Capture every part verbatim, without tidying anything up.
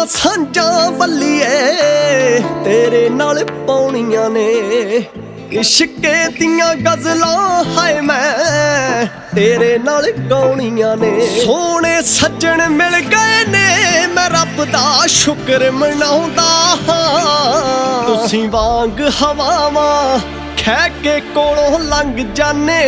ਰੁੱਤਾਂ ਸਾਂਝਾਂ ਬੱਲੀਏ ਤੇਰੇ ਨਾਲ ਪਾਉਣੀਆਂ ਨੇ। ਇਸ਼ਕੇ ਦੀਆਂ ਗਜ਼ਲਾਂ ਹਾਏ ਮੈਂ ਤੇਰੇ ਨਾਲ ਗਾਉਣੀਆਂ ਨੇ। ਸੋਹਣੇ ਸੱਜਣ ਮਿਲ ਗਏ ਨੇ ਮੈਂ ਰੱਬ ਦਾ ਸ਼ੁਕਰ ਮਨਾਉਂਦਾ ਹਾਂ। ਤੁਸੀਂ ਵਾਂਗ ਹਵਾਵਾਂ ਖਹਿ ਕੇ ਕੋਲੋਂ ਲੰਘ ਜਾਨੇ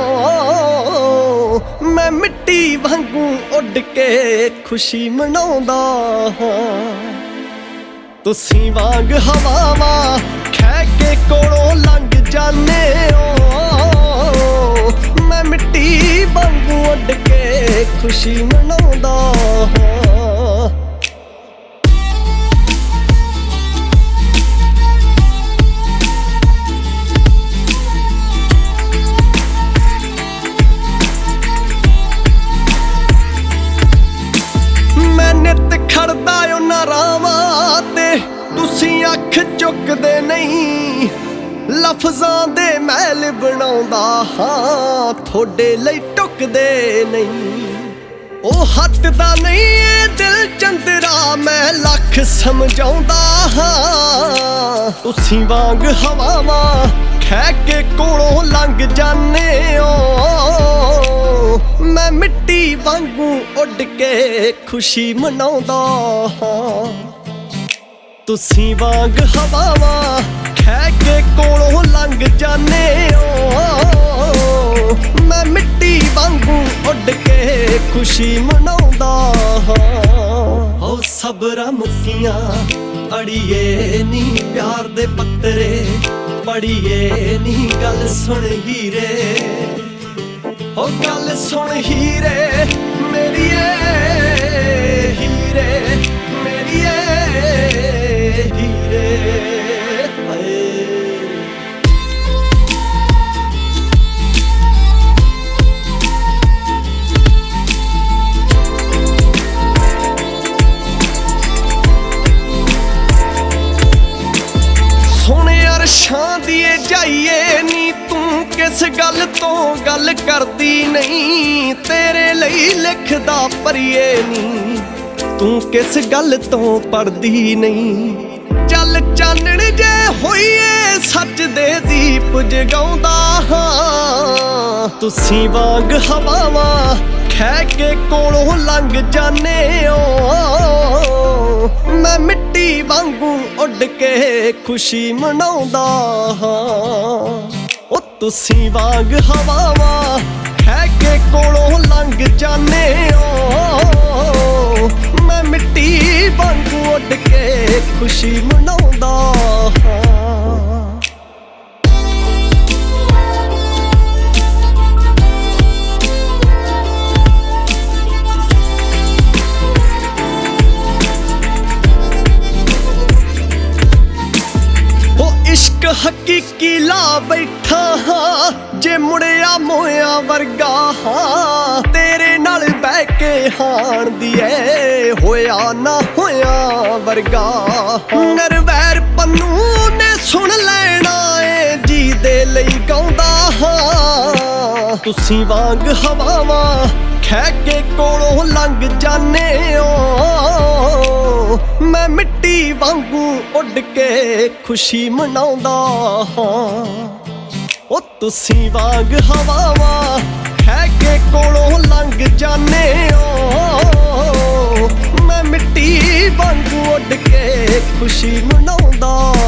ਓ, ਮੈਂ ਮਿੱਟੀ ਵਾਂਗੂ ਉੱਡ ਕੇ ਖੁਸ਼ੀ ਮਨਾਉਂਦਾ ਹਾਂ। ਤੁਸੀਂ ਵਾਂਗ ਹਵਾਵਾਂ ਖਹਿ ਕੇ ਕੋਲੋਂ ਲੰਘ ਜਾਨੇ ਓ, ਮੈਂ ਮਿੱਟੀ ਵਾਂਗੂ ਉੱਡ ਕੇ ਖੁਸ਼ੀ ਮਨਾਉਂਦਾ ਹਾਂ। ਨਿੱਤ ਖੜਦਾ ਉਹਨਾਂ ਰਾਵਾਂ ਤੇ ਤੁਸੀਂ ਅੱਖ ਚੁੱਕਦੇ ਨਹੀਂ। ਲਫ਼ਜ਼ਾਂ ਦੇ ਮਹਿਲ ਬਣਾਉਂਦਾ ਹਾਂ ਤੁਹਾਡੇ ਲਈ ਟੁੱਕਦੇ ਨਹੀਂ। ਉਹ ਹੱਟਦਾ ਨਹੀਂ ਏ ਦਿਲ ਚੰਦਰਾ ਮੈਂ ਲੱਖ ਸਮਝਾਉਂਦਾ ਹਾਂ। ਤੁਸੀਂ ਵਾਂਗ ਹਵਾਵਾਂ ਖਹਿ ਕੇ ਕੋਲੋਂ ਲੰਘ ਜਾਨੇ ਓ, ਮੈਂ ਮਿੱਟੀ ਵਾਂਗੂ ਉੱਡ ਕੇ ਖੁਸ਼ੀ ਮਨਾਉਂਦਾ ਹਾਂ। ਤੁਸੀਂ ਵਾਂਗ ਹਵਾਵਾਂ ਖਹਿ ਕੇ ਕੋਲੋਂ ਲੰਘ ਜਾਨੇ ਓ, ਮੈਂ ਮਿੱਟੀ ਵਾਂਗੂ ਉੱਡ ਕੇ ਖੁਸ਼ੀ ਮਨਾਉਂਦਾ ਹਾਂ। ਹੋ ਸਬਰਾਂ ਮੁੱਕੀਆਂ ਅੜੀਏ ਨੀ ਪਿਆਰ ਦੇ ਪੱਤਰੇ ਪੜੀਏ ਨੀ ਗੱਲ ਸੁਣ ਹੀਰੇ। ਓ ਗੱਲ ਸੁਣ ਹੀਰੇ ਮੇਰੀਏ ਹੀਰੇ ਮੇਰੀਏ ਹੀਰੇ ਹਾਏ। ਸੋਹਣੇ ਅਰਸ਼ਾਂ ਦੀਏ ਜਾਈਏ ਨੀ ਤੂੰ ਕਿਸ ਗੱਲ ਤੋਂ ਗੱਲ ਕਰਦੀ ਨਹੀਂ। ਤੇਰੇ ਲਈ ਲਿਖਦਾ ਪਰੀਏ ਨੀ ਤੂੰ ਕਿਸ ਗੱਲ ਤੋਂ ਪੜਦੀ ਨਹੀਂ। ਚੱਲ ਚਾਨਣ ਜੇ ਹੋਈਏ ਸੱਚ ਦੇ ਦੀਪ ਜਗਾਉਂਦਾ ਹਾਂ। ਤੁਸੀਂ ਵਾਂਗ ਹਵਾਵਾਂ ਖਹਿ ਕੇ ਕੋਲੋਂ ਲੰਘ ਜਾਨੇ ਓ, ਮੈਂ ਮਿੱਟੀ ਵਾਂਗੂ ਉੱਡ ਕੇ ਖੁਸ਼ੀ ਮਨਾਉਂਦਾ ਹਾਂ। ਓ ਤੁਸੀਂ ਵਾਂਗ ਹਵਾਵਾਂ ਖਹਿ ਕੇ ਕੋਲੋਂ ਲੰਘ ਜਾਨੇ ਓ, ਮੈਂ ਮਿੱਟੀ ਵਾਂਗੂ ਉੱਡ ਕੇ ਖੁਸ਼ੀ ਮਨਾਉਂਦਾ ਹਾਂ। ਇਸ਼ਕ ਹਕੀਕੀ ਲਾ ਬੈਠਾ ਹਾਂ ਜੇ ਮੁੜਿਆ ਮੋਇਆ ਵਰਗਾ ਹਾਂ। ਤੇਰੇ ਨਾਲ ਬਹਿ ਕੇ ਹਾਣ ਦੀ ਏ ਹੋਇਆ ਨਾ ਹੋਇਆ ਵਰਗਾ। ਨਰਵੈਰ ਪੰਨੂ ਨੇ ਸੁਣ ਲੈਣਾ ਏ ਜੀ ਦੇ ਲਈ ਗਾਉਂਦਾ ਹਾਂ। ਤੁਸੀਂ ਵਾਂਗ ਹਵਾਵਾਂ ਖਹਿ ਕੇ ਕੋਲੋਂ ਲੰਘ ਜਾਨੇ ਓ, ਮੈਂ ਮਿੱਟੀ ਵਾਂਗੂ ਉੱਡ ਕੇ ਖੁਸ਼ੀ ਮਨਾਉਂਦਾ ਹਾਂ। ਓ ਤੁਸੀਂ ਵਾਂਗ ਹਵਾਵਾਂ ਖਹਿ ਕੇ ਕੋਲੋਂ ਲੰਘ ਜਾਨੇ ਓ, ਮੈਂ ਮਿੱਟੀ ਵਾਂਗੂ ਉੱਡ ਕੇ ਖੁਸ਼ੀ ਮਨਾਉਂਦਾ